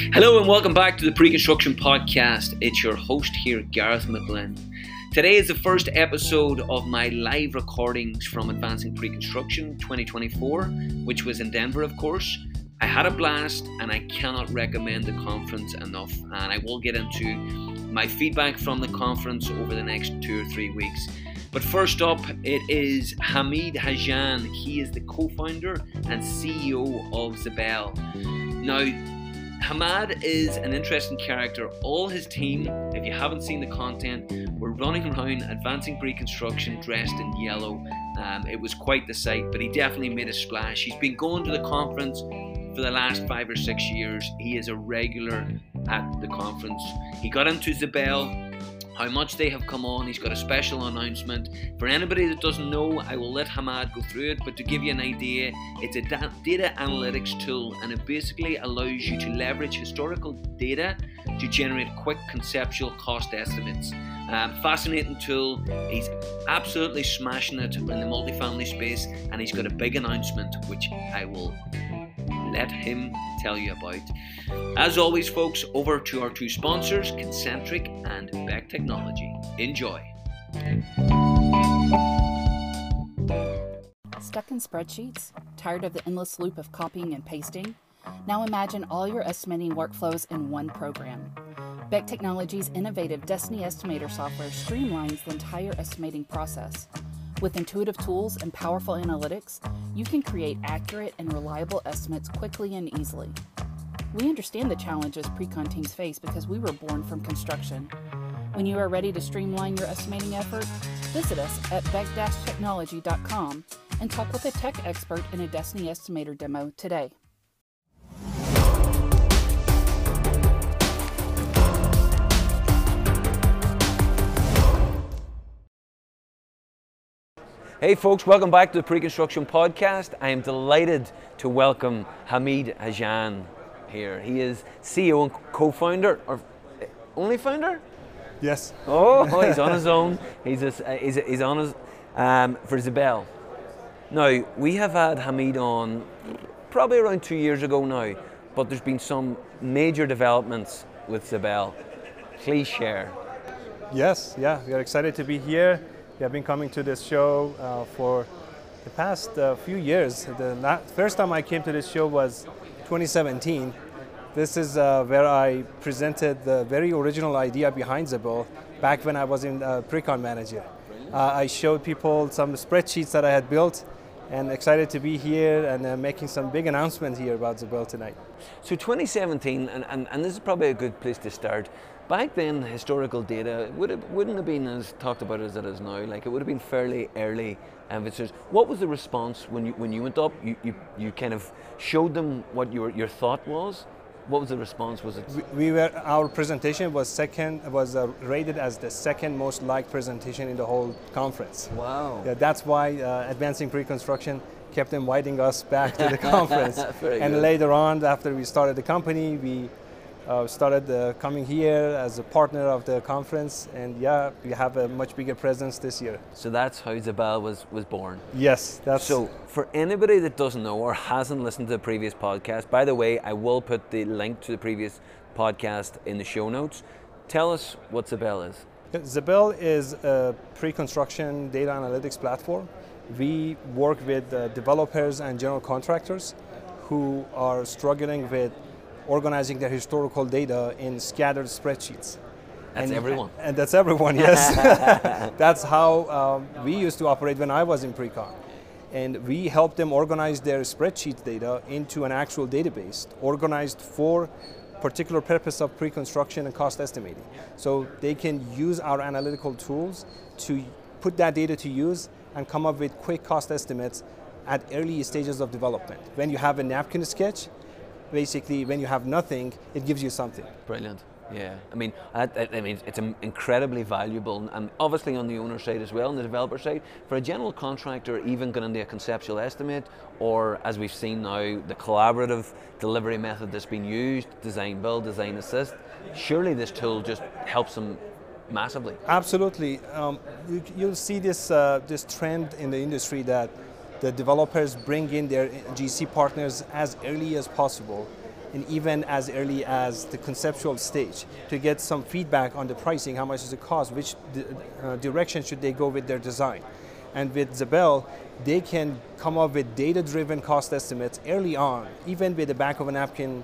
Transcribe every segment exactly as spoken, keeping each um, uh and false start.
Hello and welcome back to the Pre-Construction Podcast. It's your host here, Gareth McGlynn. Today is the first episode of my live recordings from Advancing Pre-Construction twenty twenty-four, which was in Denver, of course. I had a blast and I cannot recommend the conference enough, and I will get into my feedback from the conference over the next two or three weeks. But first up, it is Hamid Hajan. He is the co-founder and C E O of Zabel. Now, Hamad is an interesting character. All his team, if you haven't seen the content, were running around Advancing Pre-Construction dressed in yellow. Um, it was quite the sight, but he definitely made a splash. He's been going to the conference for the last five or six years. He is a regular at the conference. He got into Zabel, how much they have come on. He's got a special announcement. For anybody that doesn't know, I will let Hamad go through it, but to give you an idea, it's a da- data analytics tool, and it basically allows you to leverage historical data to generate quick conceptual cost estimates. Um, fascinating tool. He's absolutely smashing it in the multifamily space, and he's got a big announcement which I will let him tell you about. As always, folks, over to our two sponsors, Concentric and Beck Technology. Enjoy. Stuck in spreadsheets? Tired of the endless loop of copying and pasting? Now imagine all your estimating workflows in one program. Beck Technology's innovative Destiny Estimator software streamlines the entire estimating process. With intuitive tools and powerful analytics, you can create accurate and reliable estimates quickly and easily. We understand the challenges pre-con teams face because we were born from construction. When you are ready to streamline your estimating effort, visit us at beck dash technology dot com and talk with a tech expert in a Destiny Estimator demo today. Hey folks, welcome back to the Pre-Construction Podcast. I am delighted to welcome Hamid Hajan here. He is C E O and co-founder, or only founder? Yes. Oh, he's on his own. He's, a, he's, a, he's on his, um, for Zabel. Now, we have had Hamid on probably around two years ago now, but there's been some major developments with Zabel. Please share. Yes, yeah, we are excited to be here. We have been coming to this show uh, for the past uh, few years. The la- first time I came to this show was twenty seventeen. This is uh, where I presented the very original idea behind Zabel back when I was in uh, Pre-Con Manager. Uh, I showed people some spreadsheets that I had built, and excited to be here and uh, making some big announcements here about Zabel tonight. So twenty seventeen, and, and, and this is probably a good place to start. Back then, historical data would have, wouldn't have been as talked about as it is now. Like, it would have been fairly early. Um, what was the response when you when you went up? You, you, you kind of showed them what your your thought was. What was the response? Was it? We, we were our presentation was second was uh, rated as the second most liked presentation in the whole conference. Wow. Yeah, that's why uh, Advancing Pre-Construction kept inviting us back to the conference. And good. Later on, after we started the company, we uh, started uh, coming here as a partner of the conference, and yeah, we have a much bigger presence this year. So that's how Zabel was, was born. Yes, that's... So for anybody that doesn't know or hasn't listened to the previous podcast, by the way, I will put the link to the previous podcast in the show notes. Tell us what Zabel is. Zabel is a pre-construction data analytics platform. We work with uh, developers and general contractors who are struggling with organizing their historical data in scattered spreadsheets. That's and, everyone. And that's everyone, yes. That's how um, we used to operate when I was in pre-con. And we help them organize their spreadsheet data into an actual database, organized for particular purpose of pre-construction and cost estimating. So they can use our analytical tools to put that data to use and come up with quick cost estimates at early stages of development. When you have a napkin sketch, basically when you have nothing, it gives you something. Brilliant. Yeah, I mean, I, I mean, it's incredibly valuable, and obviously on the owner side as well, on the developer side, for a general contractor, even going into a conceptual estimate, or as we've seen now, the collaborative delivery method that's been used, design build, design assist. Surely this tool just helps them massively. Absolutely, um, you, you'll see this uh, this trend in the industry that the developers bring in their G C partners as early as possible. and even as early as the conceptual stage to get some feedback on the pricing, how much does it cost, which di uh, direction should they go with their design. And with Zabel, they can come up with data-driven cost estimates early on. Even with the back of a napkin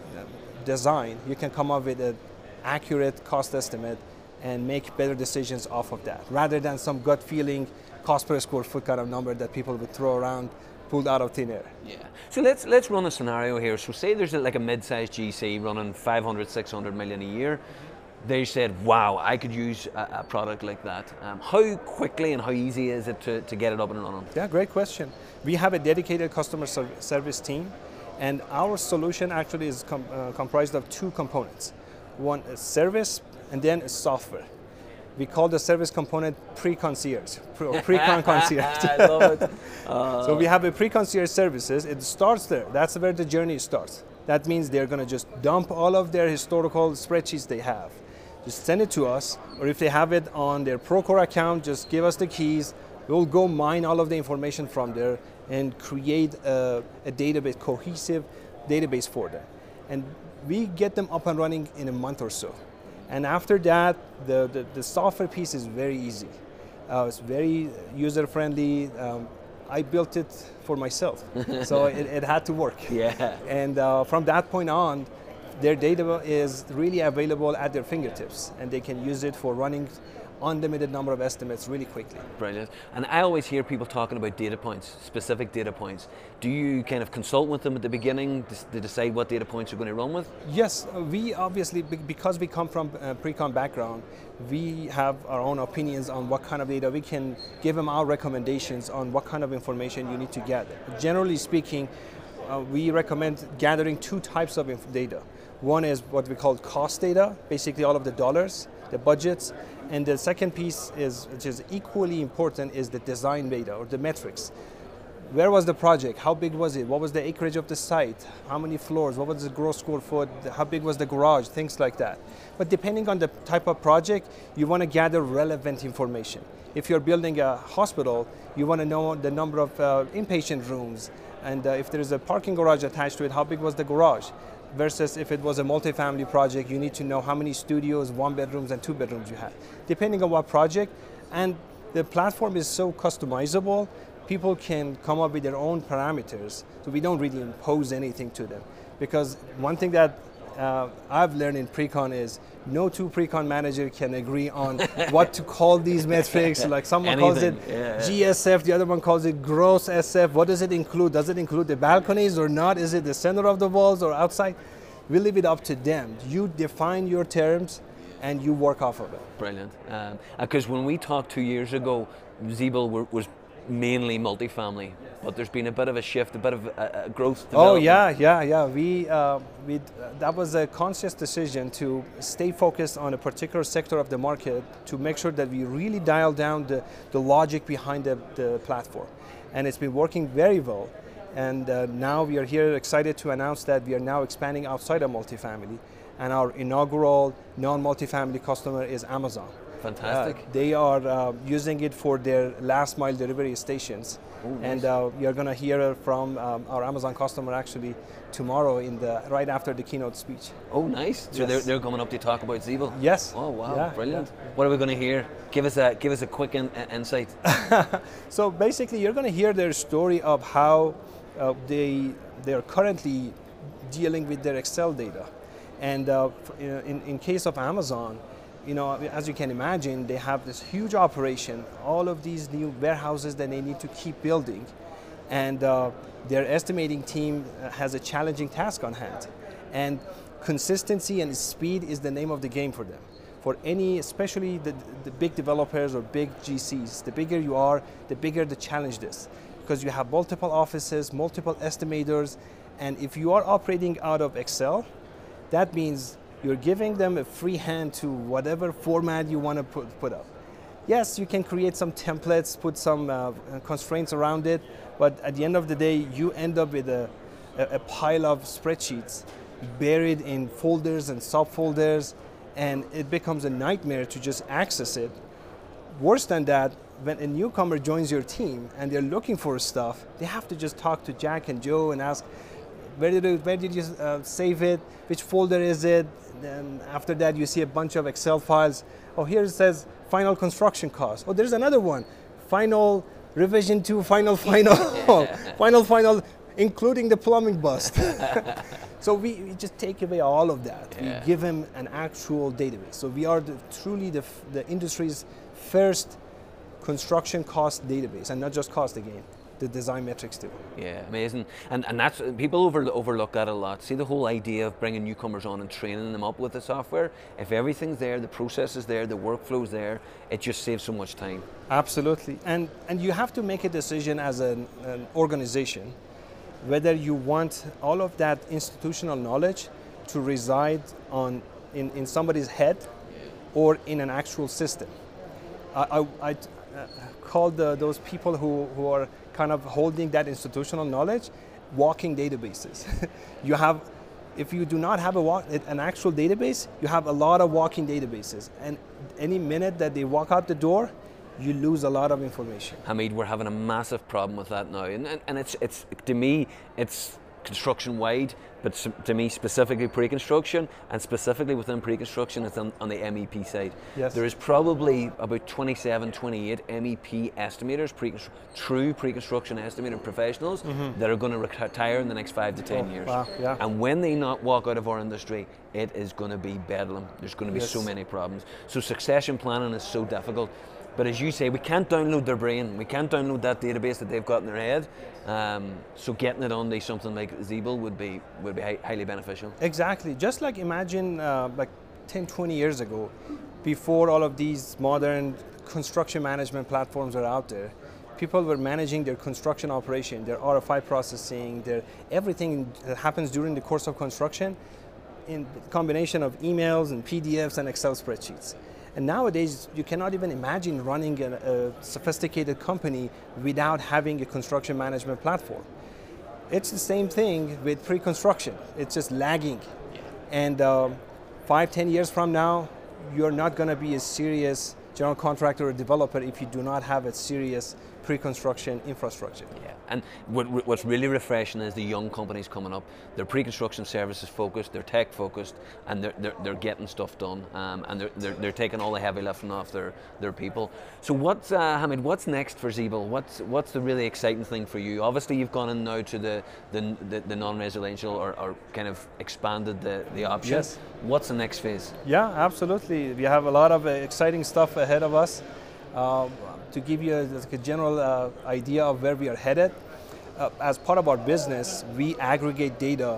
design, you can come up with an accurate cost estimate and make better decisions off of that, rather than some gut feeling cost per square foot kind of number that people would throw around, pulled out of thin air. Yeah. So let's let's run a scenario here. So say there's a, like a mid-sized G C running five hundred, six hundred million a year. They said, wow, I could use a, a product like that. Um, how quickly and how easy is it to, to get it up and running? Yeah, great question. We have a dedicated customer ser service team, and our solution actually is com uh, comprised of two components. One is service, and then is software. We call the service component pre-concierge, pre-con concierge. I love it. Uh, so we have a pre-concierge services. It starts there. That's where the journey starts. That means they're going to just dump all of their historical spreadsheets they have. Just send it to us, or if they have it on their Procore account, just give us the keys. We'll go mine all of the information from there and create a, a database, cohesive database for them. And we get them up and running in a month or so. And after that, the, the, the software piece is very easy. Uh, it's very user-friendly. Um, I built it for myself, so it, it had to work. Yeah. And uh, from that point on, their data is really available at their fingertips, and they can use it for running unlimited number of estimates really quickly. Brilliant. And I always hear people talking about data points, specific data points. Do you kind of consult with them at the beginning to decide what data points you're going to run with? Yes, we obviously, because we come from a pre-con background, we have our own opinions on what kind of data. We can give them our recommendations on what kind of information you need to gather. Generally speaking, uh, we recommend gathering two types of data. One is what we call cost data, basically all of the dollars, the budgets, and the second piece is, which is equally important, is the design data or the metrics. Where was the project? How big was it? What was the acreage of the site? How many floors? What was the gross square foot? How big was the garage? Things like that. But depending on the type of project, you want to gather relevant information. If you're building a hospital, you want to know the number of uh, inpatient rooms, and uh, if there's a parking garage attached to it, how big was the garage? Versus if it was a multifamily project, you need to know how many studios, one bedrooms and two bedrooms you have. Depending on what project, and the platform is so customizable, people can come up with their own parameters, so we don't really impose anything to them. Because one thing that uh, I've learned in pre-con is no two pre-con manager can agree on what to call these metrics. Like someone calls it yeah, yeah. G S F, the other one calls it gross S F. What does it include? Does it include the balconies or not? Is it the center of the walls or outside? We leave it up to them. You define your terms and you work off of it. Brilliant. Because um, when we talked two years ago, Zabel were, was mainly multifamily, but there's been a bit of a shift, a bit of a, a growth development. Oh yeah, yeah, yeah. We, uh, we, uh, that was a conscious decision to stay focused on a particular sector of the market to make sure that we really dial down the, the logic behind the, the platform. And it's been working very well. And uh, now we are here excited to announce that we are now expanding outside of multifamily. And our inaugural non-multifamily customer is Amazon. Fantastic. Uh, they are uh, using it for their last mile delivery stations. Ooh, nice. And uh, you're going to hear from um, our Amazon customer actually tomorrow in the right after the keynote speech. Oh, nice. So yes. they're, they're coming up to talk about Zabel? Yes. Oh, wow. Yeah, Brilliant. yeah. What are we going to hear? Give us a, give us a quick in, uh, insight. So basically, you're going to hear their story of how uh, they, they are currently dealing with their Excel data. And uh, in, in case of Amazon, you know, as you can imagine, they have this huge operation, all of these new warehouses that they need to keep building, and uh, their estimating team has a challenging task on hand. And consistency and speed is the name of the game for them. For any, especially the, the big developers or big G Cs, the bigger you are, the bigger the challenge is. Because you have multiple offices, multiple estimators, and if you are operating out of Excel, that means you're giving them a free hand to whatever format you want to put, put up. Yes, you can create some templates, put some uh, constraints around it, but at the end of the day, you end up with a, a pile of spreadsheets buried in folders and subfolders, and it becomes a nightmare to just access it. Worse than that, when a newcomer joins your team and they're looking for stuff, they have to just talk to Jack and Joe and ask, where did you, where did you uh, save it? Which folder is it? Then after that, you see a bunch of Excel files. Oh, here it says final construction cost. Oh, there's another one. Final revision to final final final final, including the plumbing bust. So we, we just take away all of that. Yeah. We give him an actual database. So we are the, truly the, the industry's first construction cost database, and not just cost again, the design metrics too. Yeah, amazing. And and that's, people over, overlook that a lot. See the whole idea of bringing newcomers on and training them up with the software. If everything's there, the process is there, the workflow's there, it just saves so much time. Absolutely. And and you have to make a decision as an, an organization whether you want all of that institutional knowledge to reside on in, in somebody's head or in an actual system. I, I, I uh, call the, those people who, who are kind of holding that institutional knowledge walking databases. You have, if you do not have a walk, an actual database, you have a lot of walking databases. And any minute that they walk out the door, you lose a lot of information. Hamid, we're having a massive problem with that now, and, and, and it's, it's, to me, it's construction-wide, but to me specifically pre-construction, and specifically within pre-construction, it's on, on the M E P side. Yes. There is probably about twenty-seven, twenty-eight M E P estimators, pre true pre-construction estimator professionals, mm-hmm. that are going to retire in the next five to ten oh, years. Wow, yeah. And when they not walk out of our industry, it is going to be bedlam. There's going to be yes. so many problems. So succession planning is so difficult. But as you say, we can't download their brain. We can't download that database that they've got in their head. Um, so getting it onto something like Zeeble would be would be hi highly beneficial. Exactly. Just like imagine uh, like ten, twenty years ago, before all of these modern construction management platforms were out there, people were managing their construction operation, their R F I processing, their everything that happens during the course of construction in combination of emails and P D Fs and Excel spreadsheets. And nowadays, you cannot even imagine running a, a sophisticated company without having a construction management platform. It's the same thing with pre-construction. It's just lagging. Yeah. And um, five, ten years from now, you're not going to be a serious general contractor or developer if you do not have a serious pre-construction infrastructure. Yeah, and what, what's really refreshing is the young companies coming up. They're pre-construction services focused, they're tech focused, and they're, they're, they're getting stuff done, um, and they're, they're, they're taking all the heavy lifting off their, their people. So what's, uh, Hamid, what's next for Zeeble? What's, what's the really exciting thing for you? Obviously you've gone in now to the, the, the, the non-residential, or, or kind of expanded the, the option. Yes. What's the next phase? Yeah, absolutely. We have a lot of uh, exciting stuff ahead of us. Uh, to give you a, a general uh, idea of where we are headed, uh, as part of our business, we aggregate data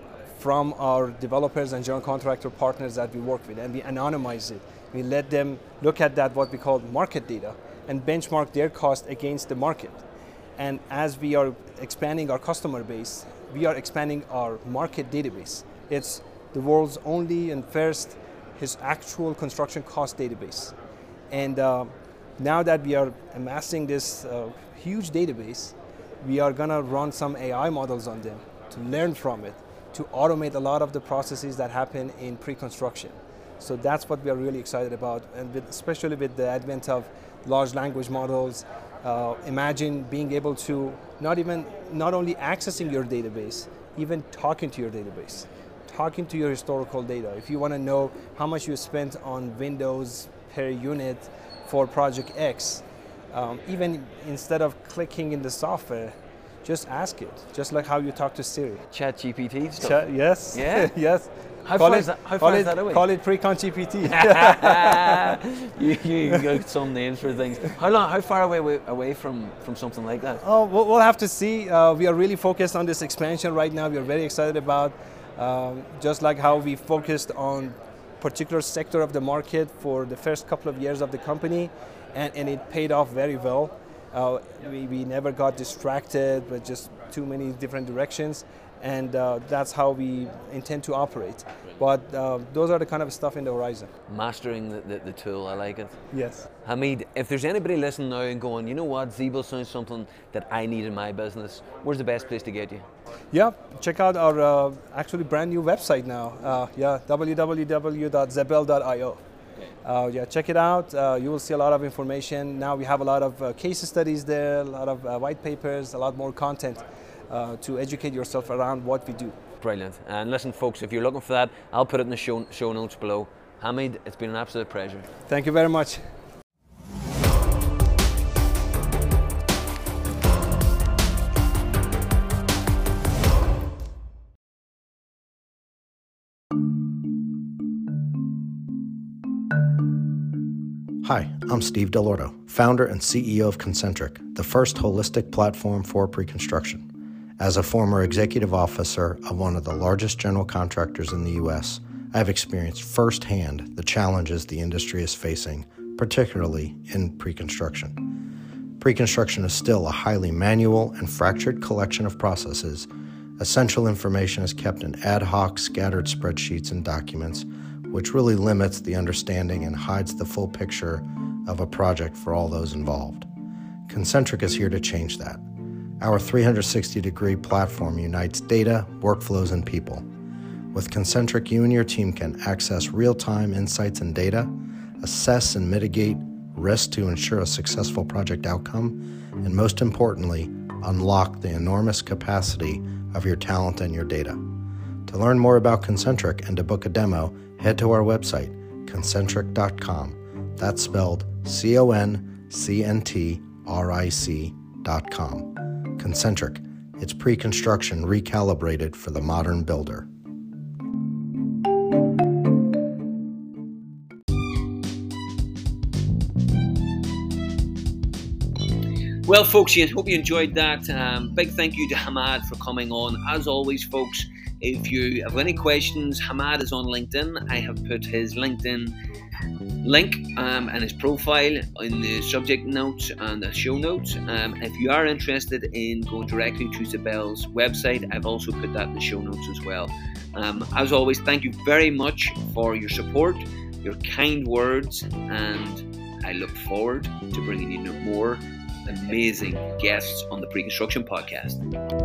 from our developers and general contractor partners that we work with, and we anonymize it. We let them look at that, what we call market data, and benchmark their cost against the market. And as we are expanding our customer base, we are expanding our market database. It's the world's only and first his actual construction cost database. And uh, now that we are amassing this uh, huge database, we are going to run some A I models on them to learn from it, to automate a lot of the processes that happen in pre-construction. So that's what we are really excited about, and with, especially with the advent of large language models. Uh, imagine being able to not even, not only accessing your database, even talking to your database, talking to your historical data. If you want to know how much you spent on Windows per unit for project X, um, even instead of clicking in the software, just ask it, just like how you talk to Siri. Chat G P T stuff? Chat, yes, yeah? yes. How call far, it, is, that, how far it, is that away? Call it Pre-Con G P T. you, you got some names for things. How long? How far away away from from something like that? Oh, we'll have to see. Uh, we are really focused on this expansion right now. We are very excited about, um, just like how we focused on particular sector of the market for the first couple of years of the company, and, and it paid off very well. Uh, we, we never got distracted with just too many different directions, and uh, that's how we intend to operate. But uh, those are the kind of stuff in the horizon. Mastering the, the, the tool, I like it. Yes. Hamid, if there's anybody listening now and going, you know what, Zeeble sounds something that I need in my business, where's the best place to get you? Yeah, check out our uh, actually brand new website now. Uh, yeah, w w w dot zebel dot i o. Uh, yeah, check it out. Uh, you will see a lot of information. Now we have a lot of uh, case studies there, a lot of uh, white papers, a lot more content. uh, to educate yourself around what we do. Brilliant. And listen, folks, if you're looking for that, I'll put it in the show, show notes below. Hamid, it's been an absolute pleasure. Thank you very much. Hi, I'm Steve Dell'Orto, founder and C E O of Concentric, the first holistic platform for pre-construction. As a former executive officer of one of the largest general contractors in the U S, I have experienced firsthand the challenges the industry is facing, particularly in pre-construction. Pre-construction is still a highly manual and fractured collection of processes. Essential information is kept in ad hoc, scattered spreadsheets and documents, which really limits the understanding and hides the full picture of a project for all those involved. Concentric is here to change that. Our three hundred sixty degree platform unites data, workflows, and people. With Concentric, you and your team can access real-time insights and data, assess and mitigate risk to ensure a successful project outcome, and most importantly, unlock the enormous capacity of your talent and your data. To learn more about Concentric and to book a demo, head to our website, concentric dot com. That's spelled C O N C N T R I C dot com. Concentric, it's pre-construction recalibrated for the modern builder. Well, folks, I hope you enjoyed that. Um, big thank you to Hamad for coming on. As always, folks, if you have any questions, Hamad is on LinkedIn. I have put his LinkedIn link um, and his profile in the subject notes and the show notes. Um, if you are interested in going directly to Zabel's website, I've also put that in the show notes as well. Um, as always, thank you very much for your support, your kind words, and I look forward to bringing you more amazing guests on the Pre-Construction Podcast.